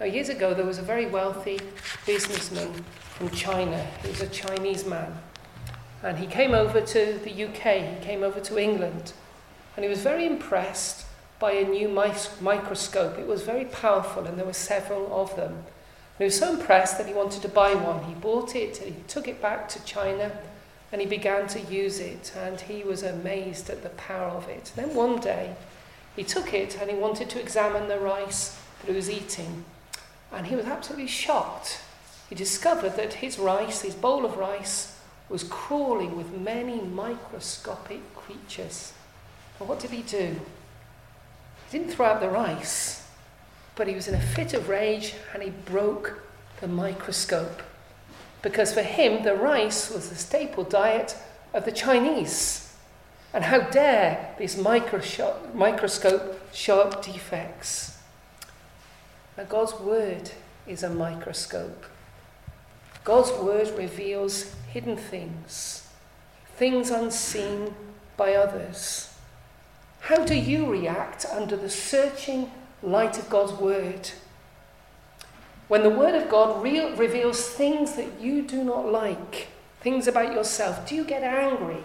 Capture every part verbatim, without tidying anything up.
Now, years ago, there was a very wealthy businessman from China. He was a Chinese man. And he came over to the U K, he came over to England. And he was very impressed by a new mic- microscope. It was very powerful, and there were several of them. And he was so impressed that he wanted to buy one. He bought it, he took it back to China, and he began to use it. And he was amazed at the power of it. Then one day, he took it and he wanted to examine the rice that he was eating. And he was absolutely shocked. He discovered that his rice, his bowl of rice, was crawling with many microscopic creatures. And what did he do? He didn't throw out the rice, but he was in a fit of rage and he broke the microscope. Because for him, the rice was the staple diet of the Chinese. And how dare this microscope, microscope show up defects? Now, God's word is a microscope. God's word reveals hidden things, things unseen by others. How do you react under the searching light of God's word? When the word of God re- reveals things that you do not like, things about yourself, do you get angry?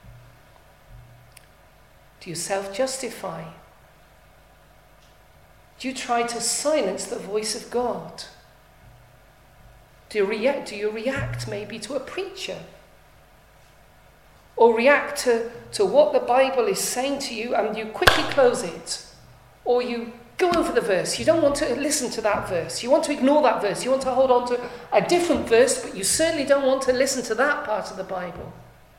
Do you self-justify? Do you try to silence the voice of God? Do you react, do you react maybe to a preacher? Or react to, to what the Bible is saying to you and you quickly close it? Or you go over the verse. You don't want to listen to that verse. You want to ignore that verse. You want to hold on to a different verse, but you certainly don't want to listen to that part of the Bible.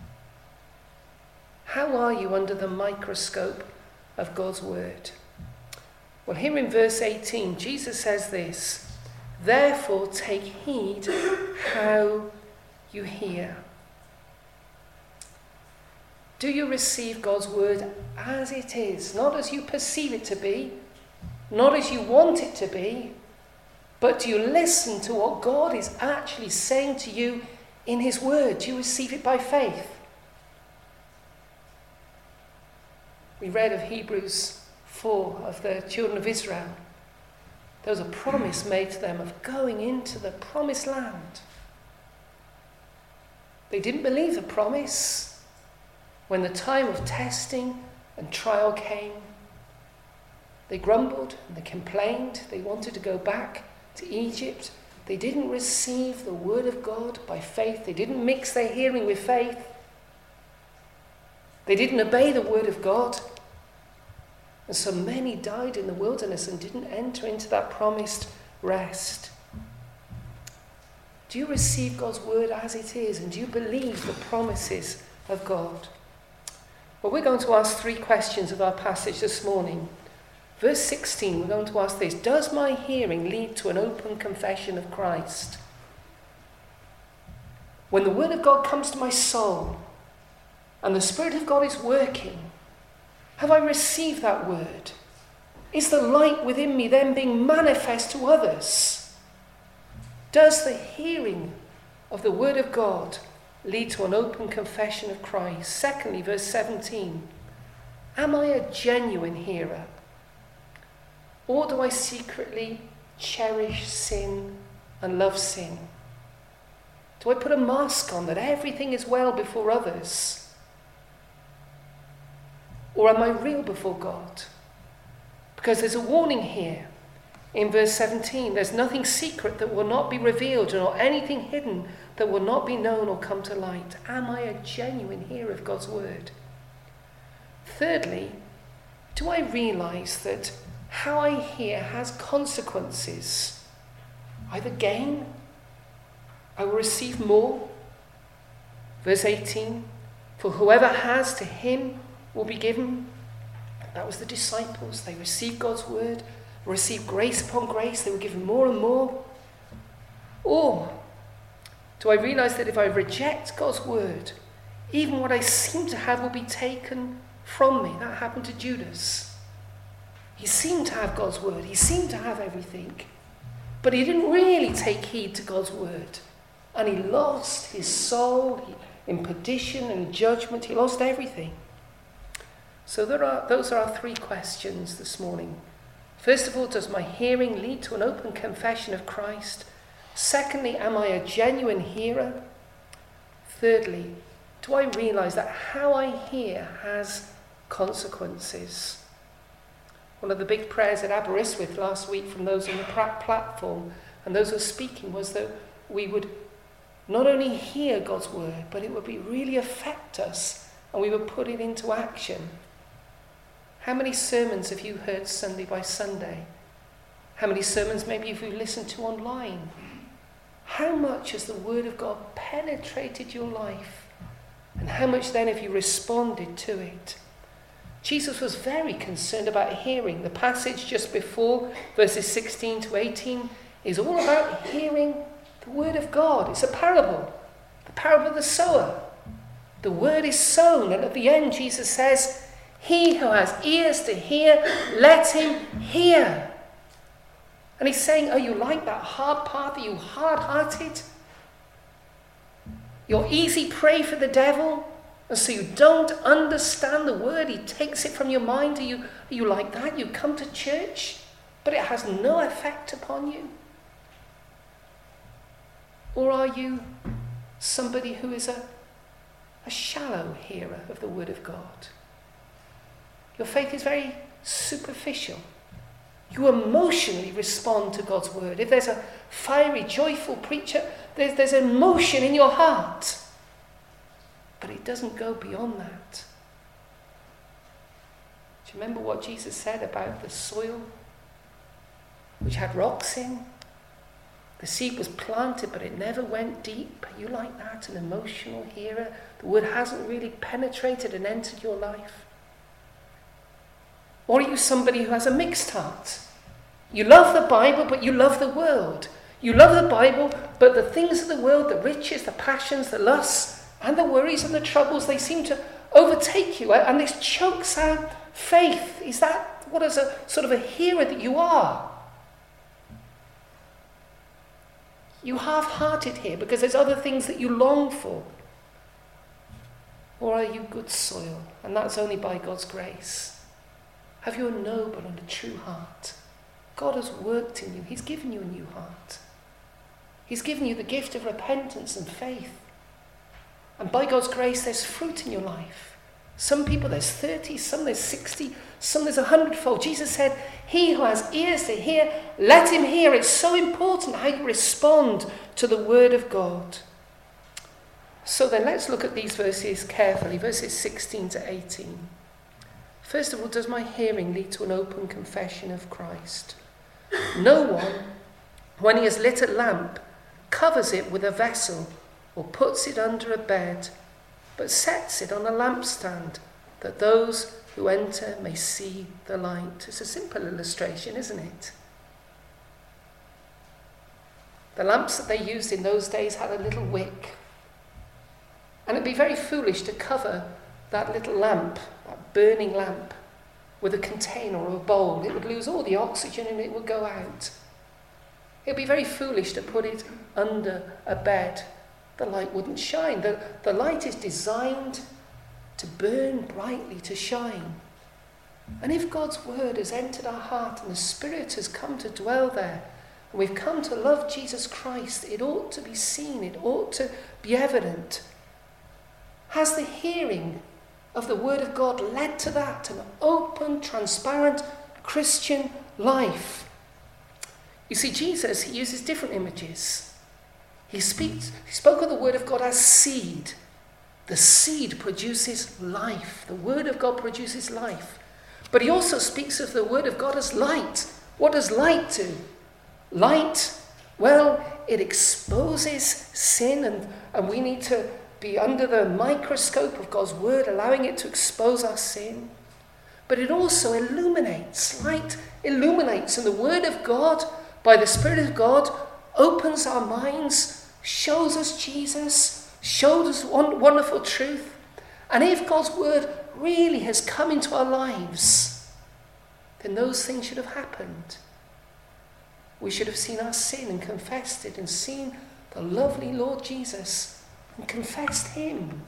How are you under the microscope of God's word? Well, here in verse eighteen, Jesus says this, "Therefore take heed how you hear." Do you receive God's word as it is, not as you perceive it to be, not as you want it to be, but do you listen to what God is actually saying to you in his word? Do you receive it by faith? We read of Hebrews four, of the children of Israel. There was a promise made to them of going into the promised land. They didn't believe the promise. When the time of testing and trial came, they grumbled and they complained. They wanted to go back to Egypt. They didn't receive the word of God by faith. They didn't mix their hearing with faith. They didn't obey the word of God. And so many died in the wilderness and didn't enter into that promised rest. Do you receive God's word as it is? And do you believe the promises of God? Well, we're going to ask three questions of our passage this morning. Verse sixteen, we're going to ask this: does my hearing lead to an open confession of Christ? When the word of God comes to my soul and the Spirit of God is working, have I received that word? Is the light within me then being manifest to others? Does the hearing of the word of God lead to an open confession of Christ? Secondly, verse seventeen, am I a genuine hearer? Or do I secretly cherish sin and love sin? Do I put a mask on that everything is well before others? Or am I real before God? Because there's a warning here in verse seventeen. There's nothing secret that will not be revealed, nor anything hidden that will not be known or come to light. Am I a genuine hearer of God's word? Thirdly, do I realize that how I hear has consequences? Either gain, I will receive more. Verse eighteen, for whoever has, to him will be given. That was the disciples. They received God's word, received grace upon grace. They were given more and more. Or do I realize that if I reject God's word, even what I seem to have will be taken from me? That happened to Judas. He seemed to have God's word. He seemed to have everything. But he didn't really take heed to God's word. And he lost his soul in perdition and judgment. He lost everything. So there are, those are our three questions this morning. First of all, does my hearing lead to an open confession of Christ? Secondly, am I a genuine hearer? Thirdly, do I realise that how I hear has consequences? One of the big prayers at Aberystwyth last week from those on the platform and those who were speaking was that we would not only hear God's word, but it would be really affect us and we would put it into action. How many sermons have you heard Sunday by Sunday? How many sermons maybe have you listened to online? How much has the word of God penetrated your life? And how much then have you responded to it? Jesus was very concerned about hearing. The passage just before, verses sixteen to eighteen, is all about hearing the word of God. It's a parable, the parable of the sower. The word is sown, and at the end Jesus says, he who has ears to hear, let him hear. And he's saying, are you like that hard part? Are you hard-hearted? You're easy prey for the devil, and so you don't understand the word. He takes it from your mind. Are you, are you like that? You come to church, but it has no effect upon you? Or are you somebody who is a, a shallow hearer of the word of God? Your faith is very superficial. You emotionally respond to God's word. If there's a fiery, joyful preacher, there's, there's emotion in your heart. But it doesn't go beyond that. Do you remember what Jesus said about the soil which had rocks in? The seed was planted, but it never went deep. Are you like that, an emotional hearer? The word hasn't really penetrated and entered your life. Or are you somebody who has a mixed heart? You love the Bible, but you love the world. You love the Bible, but the things of the world, the riches, the passions, the lusts, and the worries and the troubles, they seem to overtake you, and this chokes out faith. Is that what is a sort of a hearer that you are? You half-hearted here because there's other things that you long for. Or are you good soil, and that's only by God's grace? Have you a noble and a true heart? God has worked in you. He's given you a new heart. He's given you the gift of repentance and faith. And by God's grace, there's fruit in your life. Some people, there's thirty, some there's sixty, some there's a hundredfold. Jesus said, he who has ears to hear, let him hear. It's so important how you respond to the word of God. So then let's look at these verses carefully, verses sixteen to eighteen. First of all, does my hearing lead to an open confession of Christ? No one, when he has lit a lamp, covers it with a vessel or puts it under a bed, but sets it on a lampstand, that those who enter may see the light. It's a simple illustration, isn't it? The lamps that they used in those days had a little wick. And it'd be very foolish to cover that little lamp, that burning lamp, with a container or a bowl. It would lose all the oxygen and it would go out. It would be very foolish to put it under a bed. The light wouldn't shine. The, the light is designed to burn brightly, to shine. And if God's word has entered our heart and the Spirit has come to dwell there, and we've come to love Jesus Christ, it ought to be seen, it ought to be evident. Has the hearing of the word of God led to that, an open, transparent Christian life? You see, Jesus, he uses different images. He speaks, he spoke of the word of God as seed. The seed produces life. The word of God produces life. But he also speaks of the word of God as light. What does light do? Light, well, it exposes sin, and, and we need to be under the microscope of God's word, allowing it to expose our sin. But it also illuminates. Light illuminates, and the word of God, by the Spirit of God, opens our minds, shows us Jesus, shows us one wonderful truth. And if God's word really has come into our lives, then those things should have happened. We should have seen our sin and confessed it, and seen the lovely Lord Jesus and confessed him.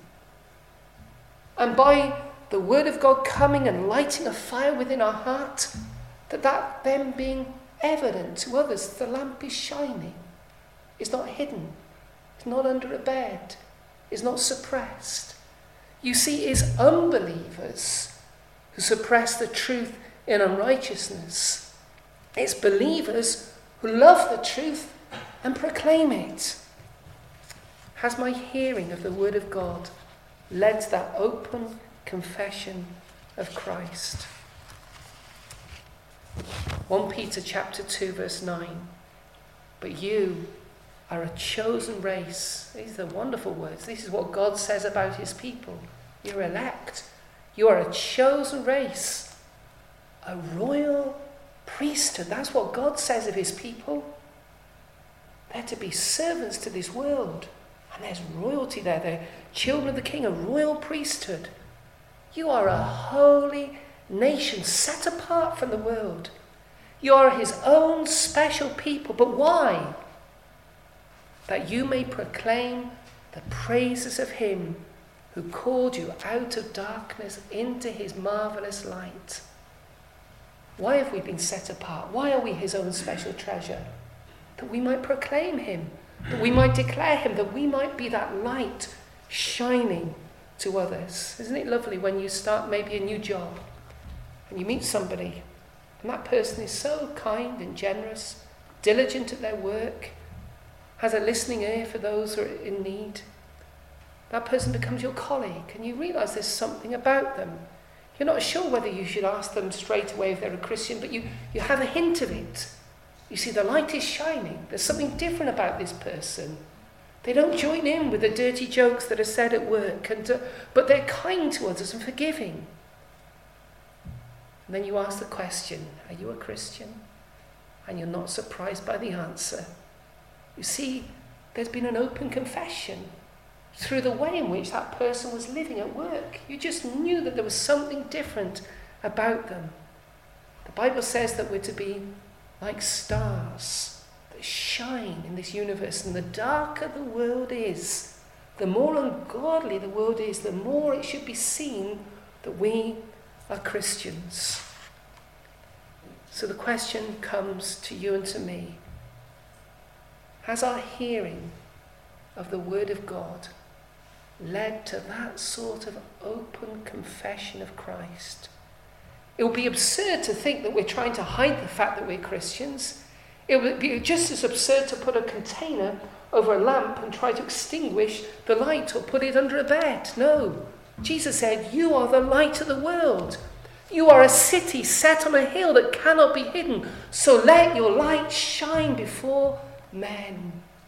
And by the word of God coming and lighting a fire within our heart, that that then being evident to others, the lamp is shining, is not hidden, is not under a bed, is not suppressed. You see, it's unbelievers who suppress the truth in unrighteousness. It's believers who love the truth and proclaim it. Has my hearing of the word of God led to that open confession of Christ? First Peter chapter two verse nine. But you are a chosen race. These are wonderful words. This is what God says about his people. You're elect. You are a chosen race. A royal priesthood. That's what God says of his people. They're to be servants to this world. And there's royalty there. They're children of the King, a royal priesthood. You are a holy nation set apart from the world. You are his own special people. But why? That you may proclaim the praises of him who called you out of darkness into his marvelous light. Why have we been set apart? Why are we his own special treasure? That we might proclaim him, that we might declare him, that we might be that light shining to others. Isn't it lovely when you start maybe a new job and you meet somebody and that person is so kind and generous, diligent at their work, has a listening ear for those who are in need. That person becomes your colleague and you realise there's something about them. You're not sure whether you should ask them straight away if they're a Christian, but you, you have a hint of it. You see, the light is shining. There's something different about this person. They don't join in with the dirty jokes that are said at work, and uh, but they're kind to others and forgiving. And then you ask the question, are you a Christian? And you're not surprised by the answer. You see, there's been an open confession through the way in which that person was living at work. You just knew that there was something different about them. The Bible says that we're to be like stars that shine in this universe. And the darker the world is, the more ungodly the world is, the more it should be seen that we are Christians. So the question comes to you and to me. Has our hearing of the word of God led to that sort of open confession of Christ? It would be absurd to think that we're trying to hide the fact that we're Christians. It would be just as absurd to put a container over a lamp and try to extinguish the light or put it under a bed. No. Jesus said, you are the light of the world. You are a city set on a hill that cannot be hidden. So let your light shine before men.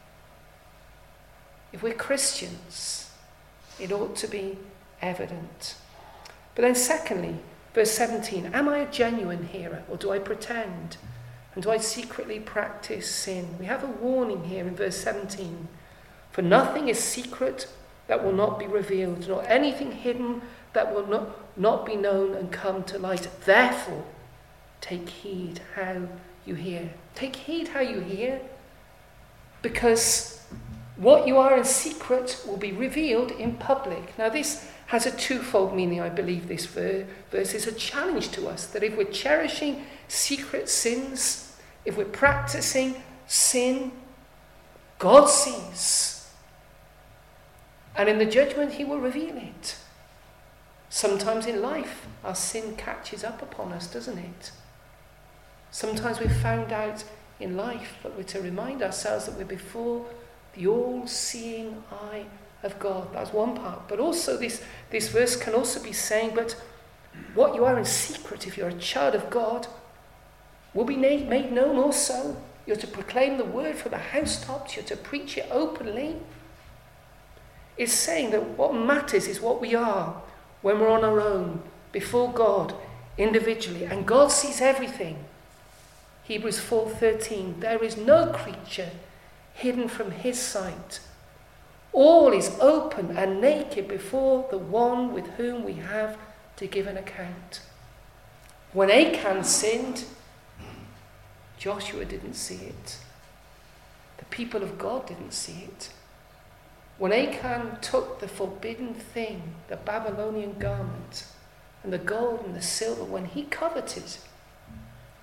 If we're Christians, it ought to be evident. But then secondly, verse seventeen, am I a genuine hearer or do I pretend? And do I secretly practice sin? We have a warning here in verse seventeen. For nothing is secret that will not be revealed, nor anything hidden that will not, not be known and come to light. Therefore, take heed how you hear. Take heed how you hear, because what you are in secret will be revealed in public. Now this has a twofold meaning, I believe. This verse is a challenge to us, that if we're cherishing secret sins, if we're practicing sin, God sees. And in the judgment he will reveal it. Sometimes in life our sin catches up upon us, doesn't it? Sometimes we've found out in life, but we're to remind ourselves that we're before the all-seeing eye of God. That's one part. But also this, this verse can also be saying, but what you are in secret, if you're a child of God, will be made, made known also. You're to proclaim the word from the housetops. You're to preach it openly. It's saying that what matters is what we are when we're on our own, before God, individually. And God sees everything. Hebrews four thirteen, there is no creature hidden from his sight. All is open and naked before the one with whom we have to give an account. When Achan sinned, Joshua didn't see it. The people of God didn't see it. When Achan took the forbidden thing, the Babylonian garment, and the gold and the silver, when he coveted,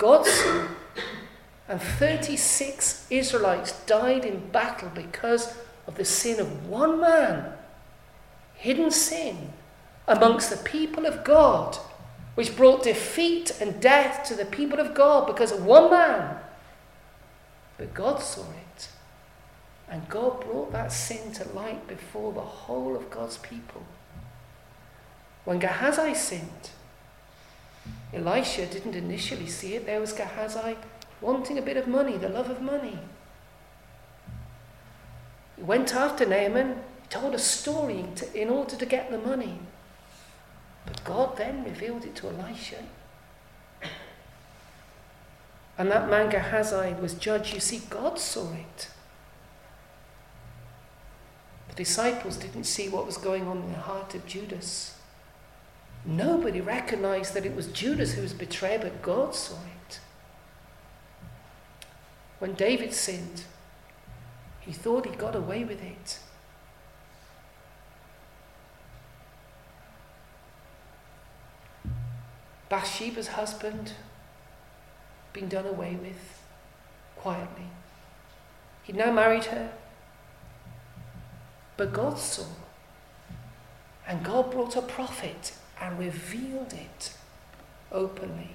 God saw. And thirty-six Israelites died in battle because of the sin of one man. Hidden sin amongst the people of God, which brought defeat and death to the people of God because of one man. But God saw it. And God brought that sin to light before the whole of God's people. When Gehazi sinned, Elisha didn't initially see it. There was Gehazi wanting a bit of money, the love of money. He went after Naaman, he told a story to, in order to get the money. But God then revealed it to Elisha. And that man Gehazi was judged. You see, God saw it. The disciples didn't see what was going on in the heart of Judas. Nobody recognized that it was Judas who was betrayed, but God saw it. When David sinned, he thought he got away with it. Bathsheba's husband being done away with quietly. He'd now married her. But God saw. And God brought a prophet and revealed it openly.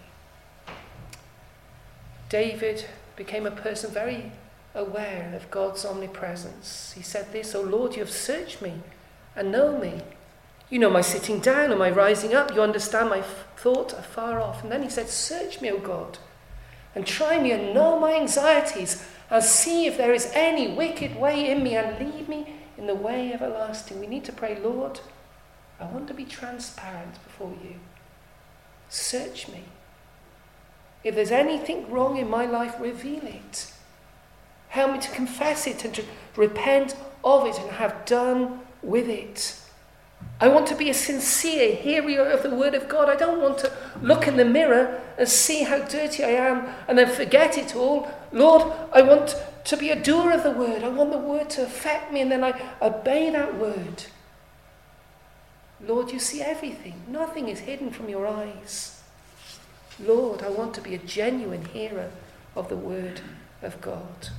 David became a person very aware of God's omnipresence. He said this, "O Lord, you have searched me and know me. You know my sitting down and my rising up. You understand my f- thought afar off." And then he said, "Search me, O God, and try me and know my anxieties, and see if there is any wicked way in me, and lead me in the way everlasting." We need to pray, "Lord, I want to be transparent before you. Search me. If there's anything wrong in my life, reveal it. Help me to confess it and to repent of it and have done with it. I want to be a sincere hearer of the word of God. I don't want to look in the mirror and see how dirty I am and then forget it all. Lord, I want to be a doer of the word. I want the word to affect me and then I obey that word. Lord, you see everything. Nothing is hidden from your eyes. Lord, I want to be a genuine hearer of the word of God."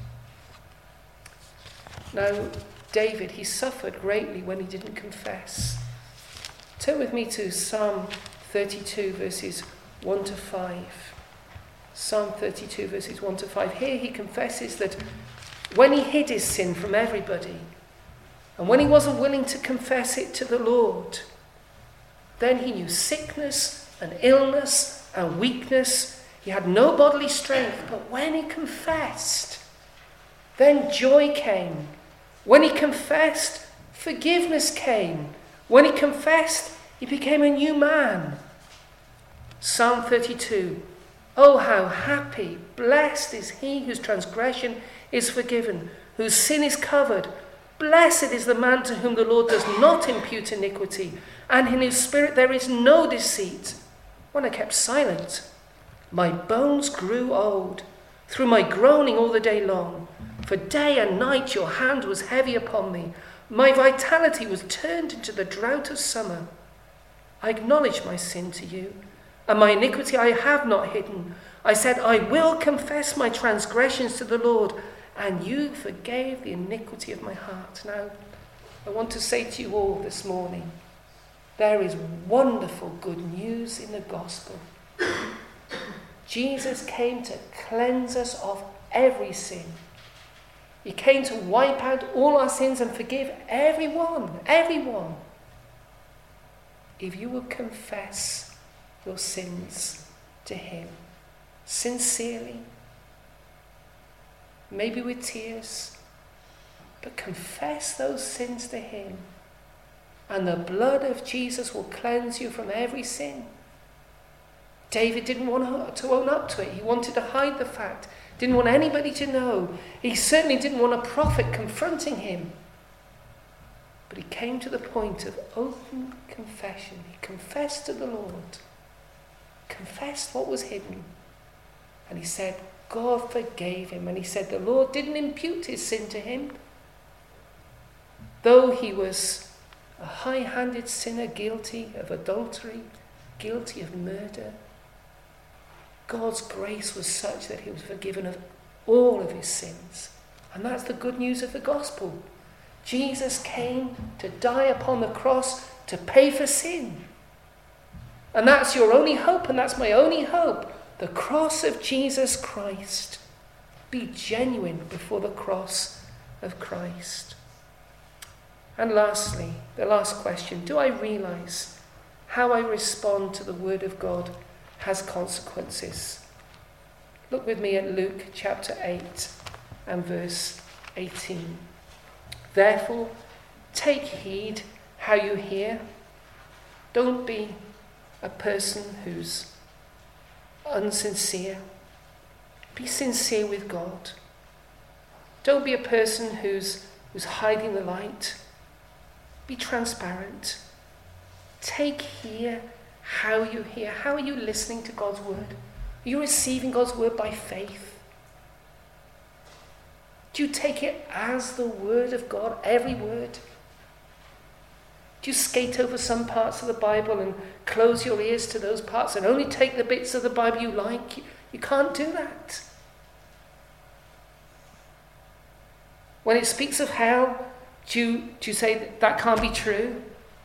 Now, David, he suffered greatly when he didn't confess. Turn with me to Psalm thirty-two, verses one to five. Psalm thirty-two, verses one to five. Here he confesses that when he hid his sin from everybody, and when he wasn't willing to confess it to the Lord, then he knew sickness and illness and weakness. He had no bodily strength, but when he confessed, then joy came. When he confessed, forgiveness came. When he confessed, he became a new man. Psalm thirty-two. Oh, how happy, blessed is he whose transgression is forgiven, whose sin is covered. Blessed is the man to whom the Lord does not impute iniquity, and in his spirit there is no deceit. When I kept silent, my bones grew old, through my groaning all the day long. For day and night your hand was heavy upon me. My vitality was turned into the drought of summer. I acknowledged my sin to you, and my iniquity I have not hidden. I said, I will confess my transgressions to the Lord, and you forgave the iniquity of my heart. Now, I want to say to you all this morning, there is wonderful good news in the gospel. Jesus came to cleanse us of every sin. He came to wipe out all our sins and forgive everyone, everyone. If you will confess your sins to him sincerely, maybe with tears, but confess those sins to him, and the blood of Jesus will cleanse you from every sin. David didn't want to own up to it. He wanted to hide the fact. Didn't want anybody to know. He certainly didn't want a prophet confronting him. But he came to the point of open confession. He confessed to the Lord. Confessed what was hidden. And he said, God forgave him. And he said the Lord didn't impute his sin to him. Though he was a high-handed sinner, guilty of adultery, guilty of murder, God's grace was such that he was forgiven of all of his sins. And that's the good news of the gospel. Jesus came to die upon the cross to pay for sin. And that's your only hope, and that's my only hope. The cross of Jesus Christ. Be genuine before the cross of Christ. And lastly, the last question, do I realize how I respond to the word of God has consequences? Look with me at Luke chapter eight and verse eighteen. Therefore, take heed how you hear. Don't be a person who's unsincere. Be sincere with God. Don't be a person who's, who's hiding the light. Be transparent. Take heed how you hear. How are you listening to God's word? Are you receiving God's word by faith? Do you take it as the word of God, every word? Do you skate over some parts of the Bible and close your ears to those parts and only take the bits of the Bible you like? You, you can't do that. When it speaks of hell, do you, do you say that, that can't be true?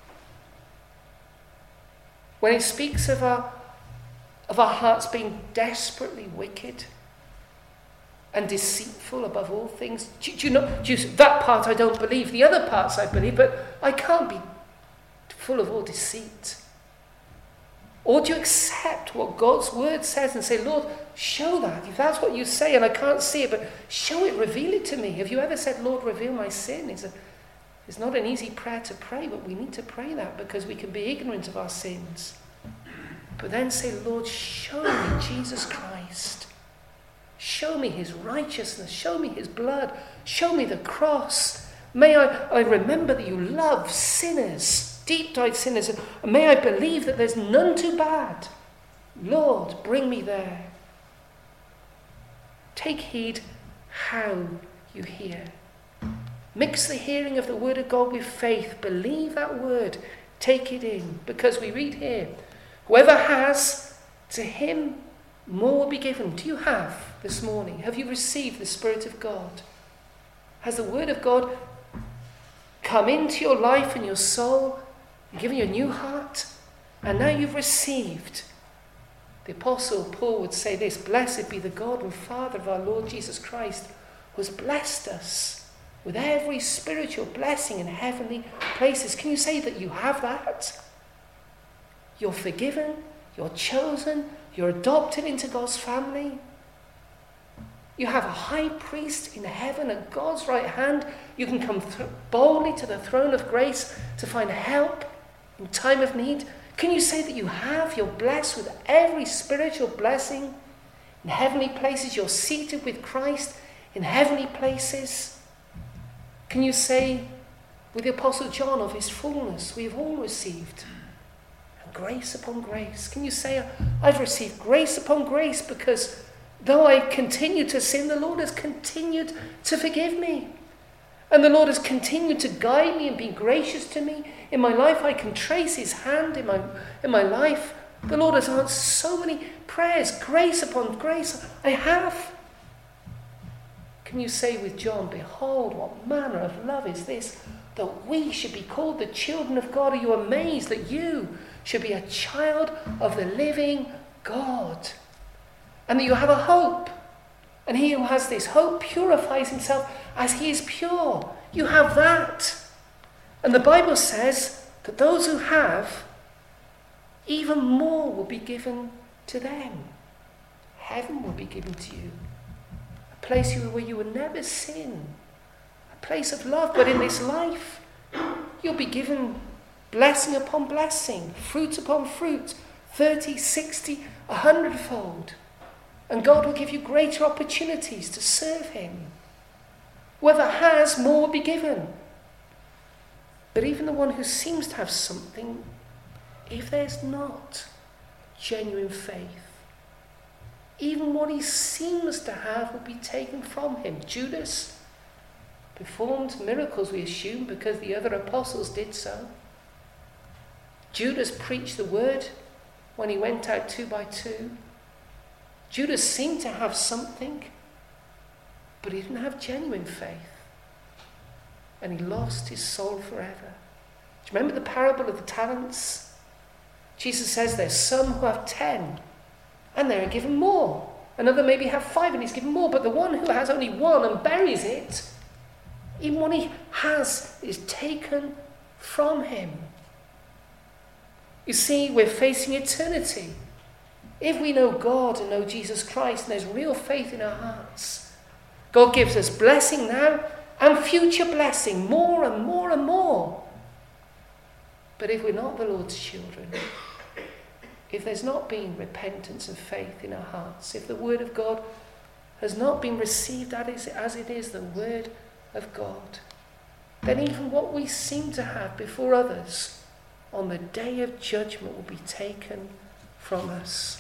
When it speaks of our, of our hearts being desperately wicked and deceitful above all things, do, do you know, do you, that part I don't believe, the other parts I believe, but I can't be full of all deceit. Or do you accept what God's word says and say, Lord, show that. If that's what you say and I can't see it, but show it, reveal it to me. Have you ever said, Lord, reveal my sin? It's, a, it's not an easy prayer to pray, but we need to pray that because we can be ignorant of our sins. But then say, Lord, show me Jesus Christ. Show me his righteousness. Show me his blood. Show me the cross. May I, I remember that you love sinners, deep-dyed sinners, and may I believe that there's none too bad. Lord, bring me there. Take heed how you hear. Mix the hearing of the word of God with faith. Believe that word. Take it in. Because we read here, whoever has, to him more will be given. Do you have this morning? Have you received the Spirit of God? Has the word of God come into your life and your soul and given you a new heart? And now you've received. The Apostle Paul would say this, blessed be the God and Father of our Lord Jesus Christ, who has blessed us with every spiritual blessing in heavenly places. Can you say that you have that? You're forgiven, you're chosen, you're adopted into God's family. You have a high priest in heaven at God's right hand. You can come th- boldly to the throne of grace to find help in time of need. Can you say that you have? You're blessed with every spiritual blessing in heavenly places. You're seated with Christ in heavenly places. Can you say with the Apostle John of his fullness we have all received? And grace upon grace. Can you say I've received grace upon grace because though I continue to sin, the Lord has continued to forgive me. And the Lord has continued to guide me and be gracious to me. In my life, I can trace his hand in my, in my life. The Lord has answered so many prayers, grace upon grace. I have. Can you say with John, behold, what manner of love is this, that we should be called the children of God? Are you amazed that you should be a child of the living God? And that you have a hope. And he who has this hope purifies himself as he is pure. You have that. And the Bible says that those who have, even more will be given to them. Heaven will be given to you. A place where you will never sin. A place of love. But in this life, you'll be given blessing upon blessing, fruit upon fruit, thirty, sixty, a hundredfold. And God will give you greater opportunities to serve him. Whoever has, more will be given. But even the one who seems to have something, if there's not genuine faith, even what he seems to have will be taken from him. Judas performed miracles, we assume, because the other apostles did so. Judas preached the word when he went out two by two. Judas seemed to have something, but he didn't have genuine faith. And he lost his soul forever. Do you remember the parable of the talents? Jesus says there's some who have ten, and they're given more. Another maybe have five, and he's given more. But the one who has only one and buries it, even what he has is taken from him. You see, we're facing eternity. If we know God and know Jesus Christ, and there's real faith in our hearts, God gives us blessing now and future blessing, more and more and more. But if we're not the Lord's children, if there's not been repentance and faith in our hearts, if the word of God has not been received as it is the word of God, then even what we seem to have before others on the day of judgment will be taken from us.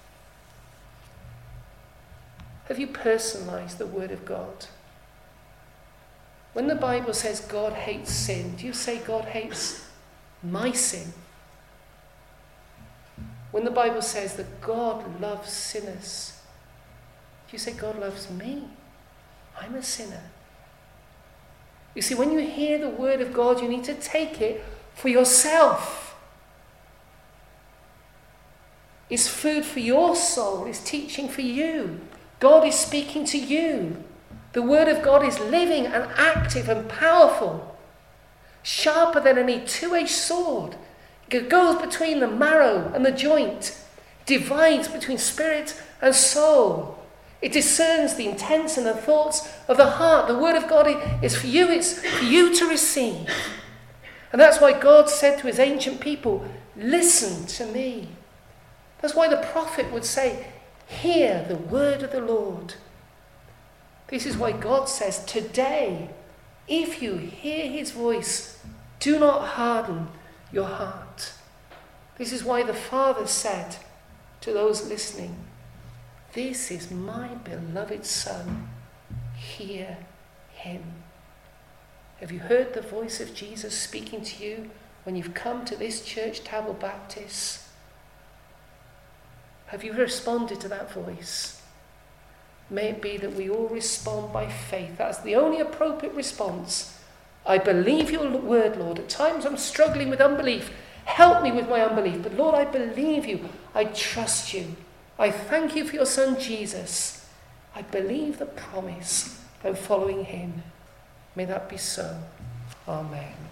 Have you personalized the word of God? When the Bible says God hates sin, do you say God hates my sin? When the Bible says that God loves sinners, do you say God loves me? I'm a sinner. You see, when you hear the word of God, you need to take it for yourself. It's food for your soul. It's teaching for you. God is speaking to you. The word of God is living and active and powerful, sharper than any two-edged sword. It goes between the marrow and the joint, divides between spirit and soul. It discerns the intents and the thoughts of the heart. The word of God is for you. It's for you to receive. And that's why God said to his ancient people, listen to me. That's why the prophet would say, hear the word of the Lord. This is why God says, today, if you hear his voice, do not harden your heart. This is why the Father said to those listening, this is my beloved Son, hear him. Have you heard the voice of Jesus speaking to you when you've come to this church, Table Baptist? Have you responded to that voice? May it be that we all respond by faith. That's the only appropriate response. I believe your word, Lord. At times I'm struggling with unbelief. Help me with my unbelief. But Lord, I believe you. I trust you. I thank you for your Son, Jesus. I believe the promise of following him. May that be so. Amen.